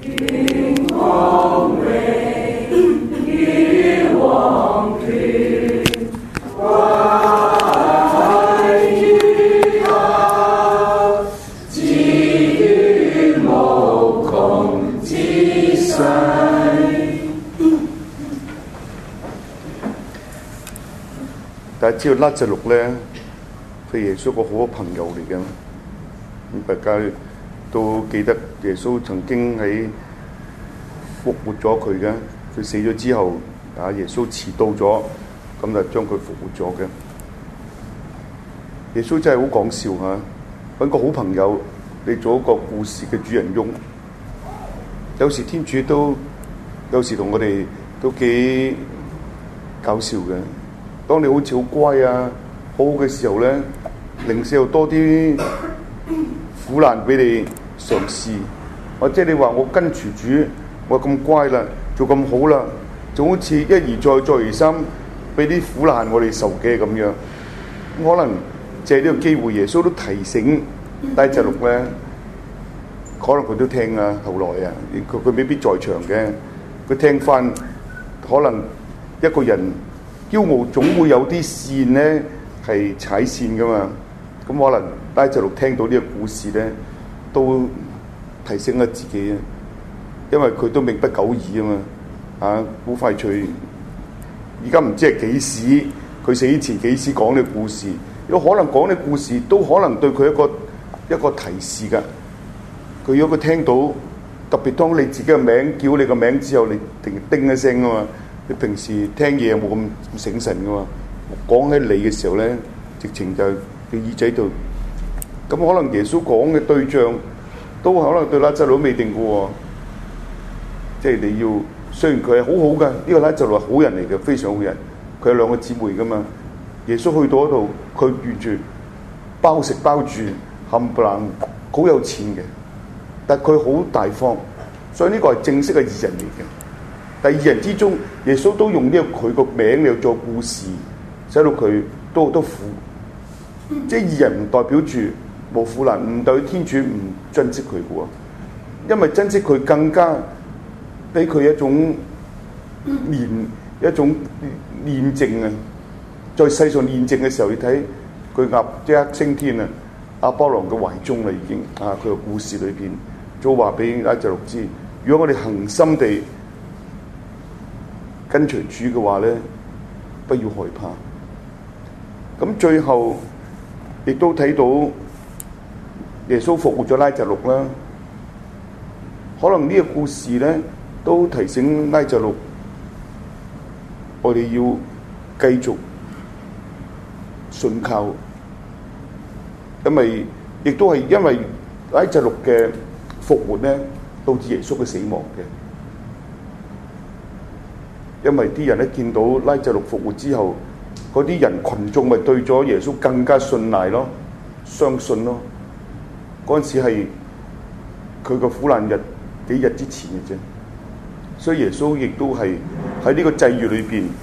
大家知道拉撒路咧，係耶穌個好朋友嚟嘅。咁大家都記得耶穌曾經喺復活咗佢嘅，佢死咗之後，耶穌遲到咗，咁就將佢復活咗嘅。耶穌真係好講笑嚇，揾個好朋友嚟做一個故事嘅主人翁。有時天主都有時同我哋都幾搞笑嘅。當你好似好乖啊、好好嘅時候咧，零舍又多啲苦難俾你嘗試，或者你話我跟住主，我咁乖啦，做咁好啦，就好似一而再、再而三俾啲苦難我哋受嘅咁樣。可能借呢個機會，耶穌都提醒拉撒路咧，可能佢都聽啊。後來啊，佢未必在場嘅，佢聽翻，可能一個人驕傲總會有啲線咧係踩線噶嘛，咁可能拉撒路聽到呢個故事咧，都提醒咗自己啊，因為佢都命不久矣啊嘛，好快脆，而家唔知係幾時，佢死前幾時講呢個故事，有可能講呢個故事都可能對佢一個提示噶。佢如果佢聽到，特別當你自己嘅名叫你個名之後，你叮一聲啊嘛。你平時聽嘢冇咁醒神噶嘛？講起你嘅時候咧，直情就喺耳仔度。咁可能耶穌講嘅對象都可能對拉撒路未定嘅喎。即係你要，雖然佢係好好嘅，呢個拉撒路係好人嚟嘅，非常好人。佢有兩個姊妹噶嘛。耶穌去到嗰度，佢完全包食包住，冚唪唥好有錢嘅。但佢好大方，所以呢個係正式嘅義人嚟嘅。第二人之中，耶穌都用呢個佢個名嚟做故事，使到佢都好多苦。即係義人唔代表住冇苦難，唔代表天主唔珍惜佢嘅喎。因為珍惜佢更加俾佢一種煉淨啊！在世上煉淨嘅時候，你睇佢即刻升天啊！亞波羅嘅懷中啦，已經佢個故事裏邊都話俾拉撒路知，如果我哋恆心地跟隨主嘅話咧，不要害怕。咁最後亦都睇到耶穌復活咗拉撒路啦。可能呢個故事咧都提醒拉撒路，我哋要繼續信靠，因為亦都係因為拉撒路嘅復活咧，導致耶穌嘅死亡嘅。因為啲人一見到拉撒路復活之後，嗰啲人群眾咪對咗耶穌更加信賴咯，相信咯。嗰陣時係佢個苦難日幾日之前嘅啫，所以耶穌亦都係喺呢個際遇裏邊。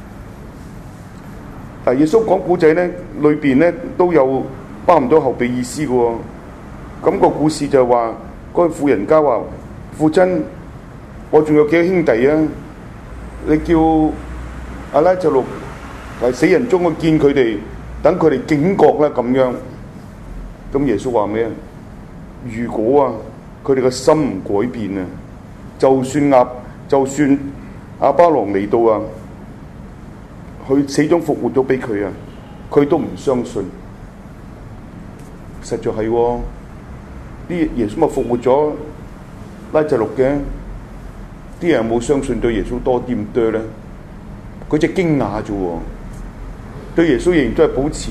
但耶穌講古仔咧，裏邊咧都有包唔到後備意思嘅喎。咁個故事就係話，嗰個婦人家話：父親，我仲有幾個兄弟啊？你叫阿拉撒路喺死人中去見佢哋，等佢哋警覺啦咁樣。咁耶穌話咩啊？如果佢哋個心唔改變啊，就算亞巴郎嚟到啊，佢死中復活咗俾佢啊，佢都唔相信。實在係喎，啲耶穌咪復活咗拉撒路嘅。啲人冇相信對耶穌多啲咁多咧，佢只驚訝啫喎，對耶穌仍然都係保持，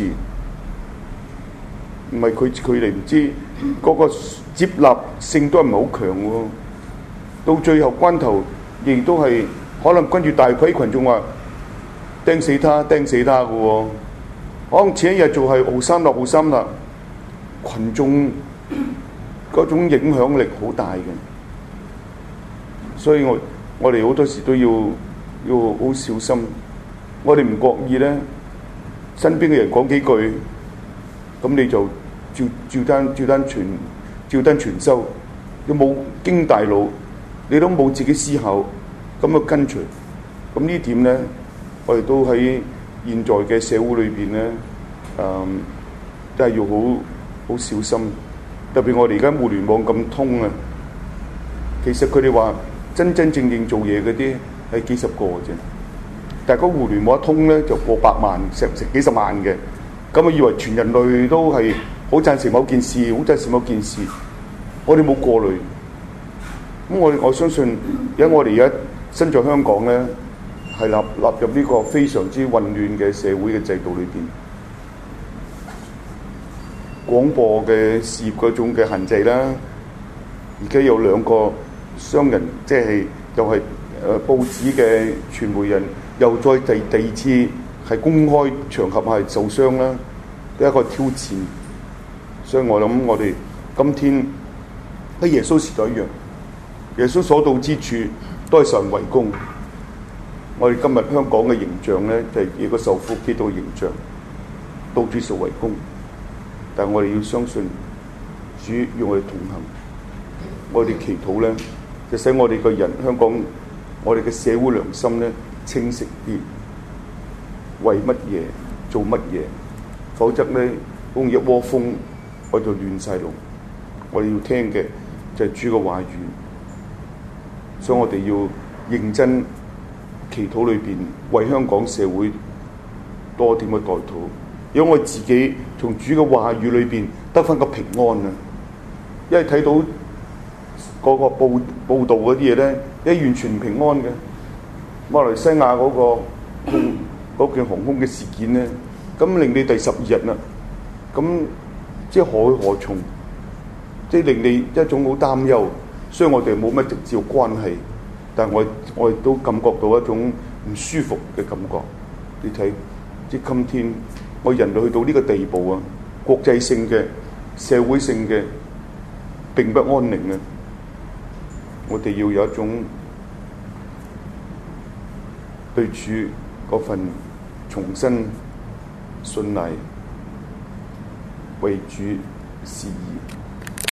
唔係佢哋唔知嗰個接納性都係唔係好強喎。到最後關頭，仍然都係可能跟住大批群眾話釘死他嘅喎。可能前一日做係奧三立，群眾嗰種影響力好大嘅。所以我哋好多時都要好小心，我哋唔覺意咧，身邊嘅人講幾句，咁你就照單全收，有冇經大腦你都冇自己思考，咁樣跟隨，咁呢點咧，我哋都喺現在嘅社會裏邊咧，都係要好小心。特別我哋而家互聯網咁通啊，其實佢哋話真正做嘢嗰啲係幾十個啫，但係個互聯網一通咧就過百萬、成幾十萬嘅，咁我以為全人類都係好贊成某件事，好贊成某件事，我哋冇過濾。咁我相信，因為我哋而家身在香港咧，係納入呢個非常之混亂嘅社會嘅制度裏邊。廣播嘅事業嗰種嘅限制啦，而家有兩個商人，即係又係報紙嘅傳媒人，又再第二次係公開場合係受傷啦，一個挑戰。所以我諗我哋今天喺耶穌時代一樣，耶穌所到之處都係受人圍攻。我哋今日香港嘅形象咧，就係一個受苦基督嘅形象，到處受圍攻。但係我哋要相信主與我哋同行，我哋祈禱咧，就使我哋個人香港，我哋嘅社會良心咧清晰啲，為乜嘢做乜嘢，否則咧好似一窩蜂，我就亂晒龍。我哋要聽嘅就係主嘅話語，所以我哋要認真祈禱裏邊為香港社會多點嘅代禱。如果我自己從主嘅話語裏邊得翻個平安啊，因為睇到嗰個報道嗰啲嘢咧，一完全唔平安嘅。馬來西亞嗰件航空嘅事件咧，咁令你第12日啦，咁即係何去何從？即係令你一種好擔憂。雖然我哋冇乜直接關係，但係我亦都感覺到一種唔舒服嘅感覺。你睇，即係今天。我人類去到呢個地步啊，國際性嘅、社會性嘅並不安寧啊！我哋要有一種對主嗰份重新信賴，為主事業。